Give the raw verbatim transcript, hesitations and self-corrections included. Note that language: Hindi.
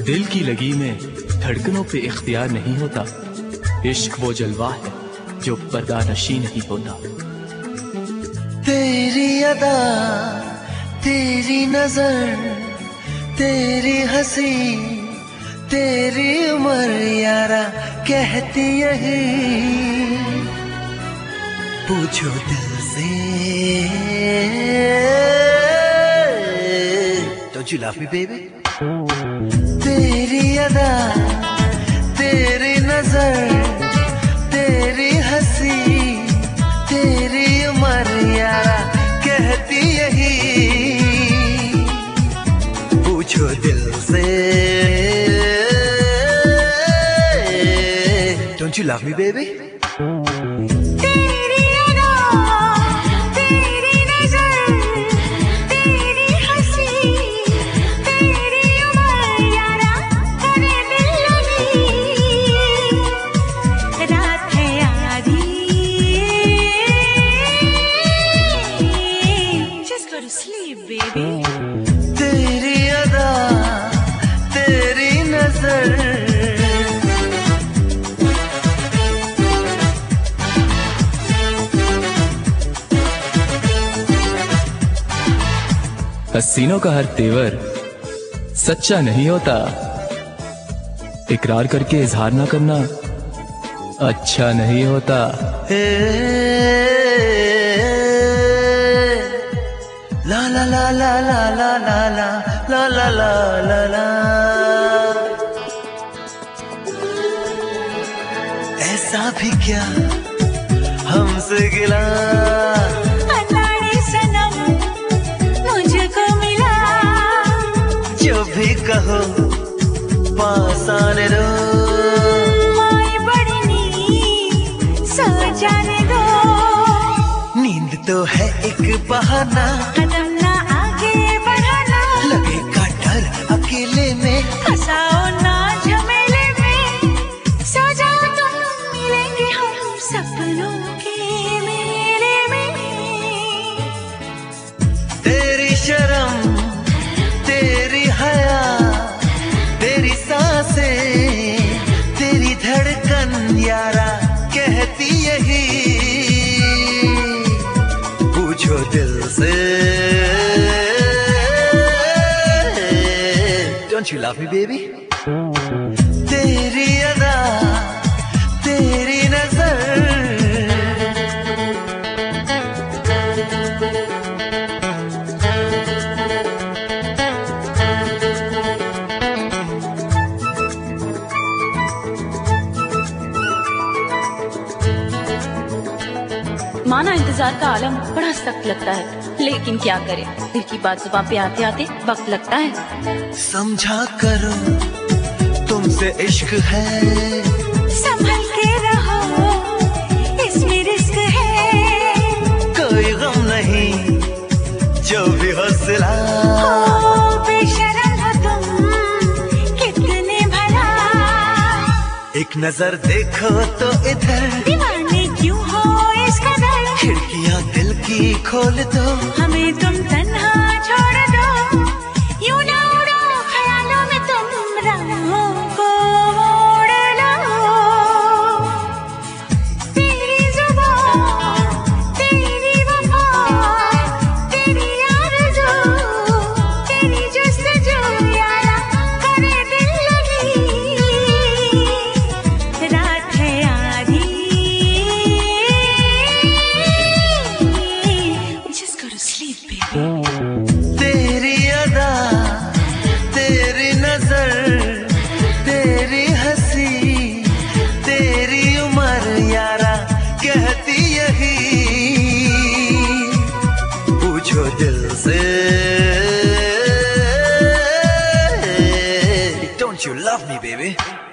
दिल की लगी में धड़कनों पे इख्तियार नहीं होता। इश्क वो जलवा है जो पर्दा नशी नहीं होता। तेरी अदा, तेरी नजर, तेरी हंसी, तेरी उम्र यारा कहती यही। पूछो दिल से, Don't you love me baby? तेरी अदा, तेरी नजर, तेरी हंसी, तेरी उम्र यारा कहती यही। पूछो दिल से, Don't you love me baby? तेरी अदा, तेरी नजर। हसीनों का हर तेवर सच्चा नहीं होता। इकरार करके इजहार ना करना अच्छा नहीं होता। ला ला ला ला ला ला ला ला ला ला ला ला। ऐसा भी क्या हमसे गिला, अनाड़ी सनम मुझको मिला। जो भी कहो पास आने दो, माई बड़ी नींद सो जाने दो। नींद तो है एक बहाना, कदम ना आगे बढ़ाना। लगेगा डर अकेले में, फंसाओ ना झमेले में। सो जाओ तुम, मिलेंगे हम सपनों के मेले में। तेरी शर्म, तेरी हया, तेरी सांसें, तेरी धड़कन यारा कहती यही। पूछो दिल से, Don't you love me baby? तेरी अदा, तेरी नजर। माना इंतजार का आलम बड़ा सख्त लगता है, लेकिन क्या करे, दिल की बात जुबान पे आते आते वक्त लगता है। समझा करो तुमसे इश्क है, संभल के रहो इसमें रिस्क है। कोई गम नहीं जो भी हौसला। हो बेशरम हो तुम कितने भला। एक नजर देखो तो इधर, दीवाने क्यों हो इस कदर। खिड़कियां दिल की खोल दो, हमें तुम तन्हा छोड़ दो। यूं ना उड़ो ख्यालों में तुम राहों को मोड़ लो। तेरी जुबान, तेरी वफा, तेरी आरज़ू, तेरी जुस्तजू यारा करे दिल लगी। रात है आधी, just go to sleep baby। तेरी अदा, तेरी नजर, तेरी हंसी, तेरी उम्र यारा कहती यही। पूछो दिल से, Don't you love me baby?